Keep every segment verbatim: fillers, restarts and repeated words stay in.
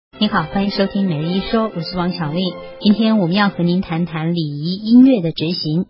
你好，欢迎收听每日一说，我是王巧丽。今天我们要和您谈谈礼仪音乐的执行。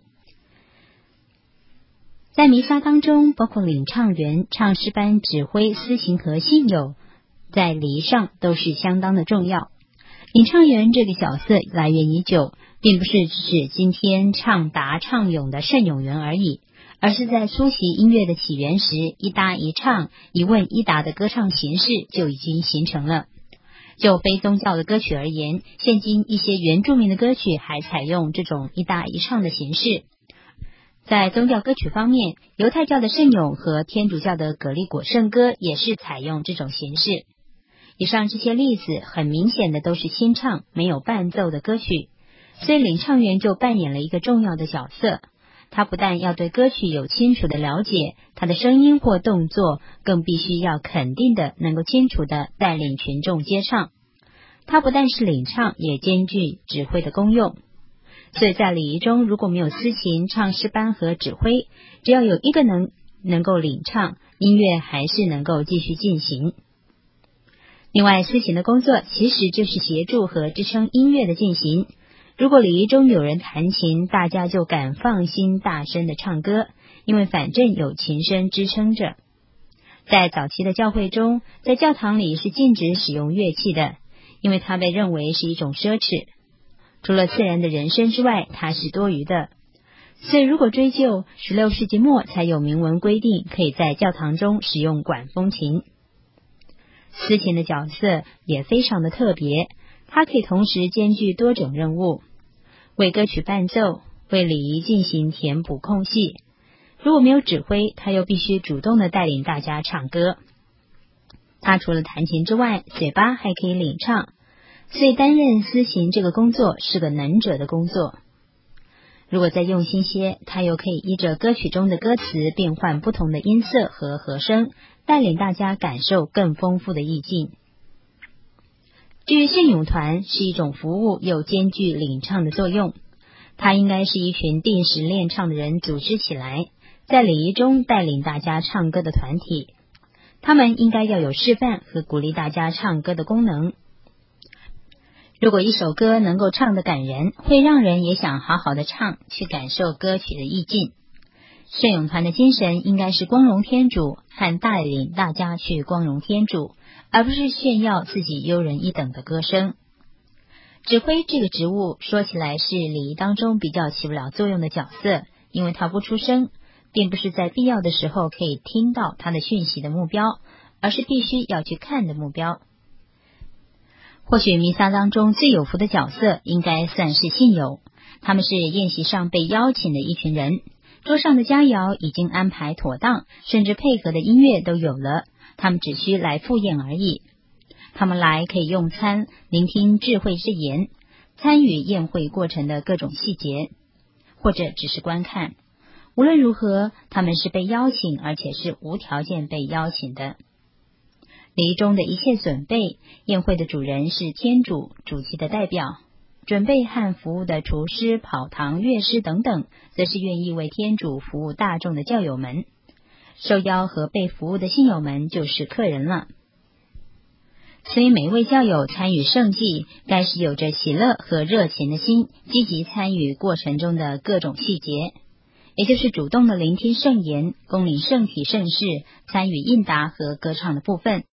在弥撒当中，包括领唱员、唱诗班指挥、司琴和信友，在礼仪上都是相当的重要。领唱员这个角色来源已久，并不是只是今天唱答唱咏的圣咏员而已，而是在苏习音乐的起源时，一搭一唱、一问一答的歌唱形式就已经形成了。就非宗教的歌曲而言，现今一些原住民的歌曲还采用这种一搭一唱的形式。在宗教歌曲方面，犹太教的圣咏和天主教的葛利果圣歌也是采用这种形式。以上这些例子很明显的都是清唱，没有伴奏的歌曲，所以领唱员就扮演了一个重要的角色。他不但要对歌曲有清楚的了解，他的声音或动作更必须要肯定的能够清楚的带领群众接唱。他不但是领唱，也兼具指挥的功用。所以在礼仪中，如果没有司琴、唱诗班和指挥，只要有一个能能够领唱，音乐还是能够继续进行。另外，司琴的工作其实就是协助和支撑音乐的进行。如果礼仪中有人弹琴，大家就敢放心大声的唱歌，因为反正有琴声支撑着。在早期的教会中，在教堂里是禁止使用乐器的，因为它被认为是一种奢侈。除了自然的人声之外，它是多余的。所以如果追究，十六世纪末才有明文规定可以在教堂中使用管风琴。司琴的角色也非常的特别，它可以同时兼具多种任务，为歌曲伴奏，为礼仪进行填补空隙。如果没有指挥，他又必须主动的带领大家唱歌。他除了弹琴之外，嘴巴还可以领唱，所以担任司琴这个工作是个能者的工作。如果再用心些，他又可以依着歌曲中的歌词变换不同的音色和和声，带领大家感受更丰富的意境。至于圣咏团是一种服务又兼具领唱的作用，它应该是一群定时练唱的人组织起来，在礼仪中带领大家唱歌的团体。他们应该要有示范和鼓励大家唱歌的功能。如果一首歌能够唱得感人，会让人也想好好的唱，去感受歌曲的意境。圣咏团的精神应该是光荣天主和带领大家去光荣天主，而不是炫耀自己优人一等的歌声。指挥这个职务说起来是礼仪当中比较起不了作用的角色，因为他不出声，并不是在必要的时候可以听到他的讯息的目标，而是必须要去看的目标。或许弥撒当中最有福的角色应该算是信友，他们是宴席上被邀请的一群人，桌上的佳肴已经安排妥当，甚至配合的音乐都有了，他们只需来赴宴而已。他们来可以用餐，聆听智慧之言，参与宴会过程的各种细节，或者只是观看。无论如何，他们是被邀请，而且是无条件被邀请的。礼仪中的一切准备，宴会的主人是天主，主祭的代表，准备和服务的厨师、跑堂、乐师等等，则是愿意为天主服务大众的教友们。受邀和被服务的信友们就是客人了。所以每位教友参与圣祭，该是有着喜乐和热情的心，积极参与过程中的各种细节，也就是主动的聆听圣言，恭领圣体圣事，参与应答和歌唱的部分。